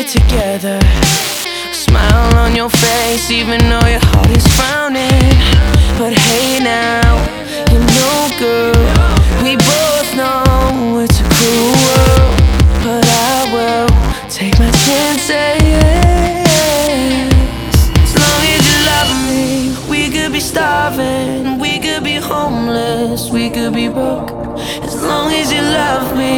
together. Smile on your face even though your heart is frowning. But hey now, you know girl, we both know it's a cruel world. But I will take my chances. As long as you love me, we could be starving, we could be homeless, we could be broke. As long as you love me.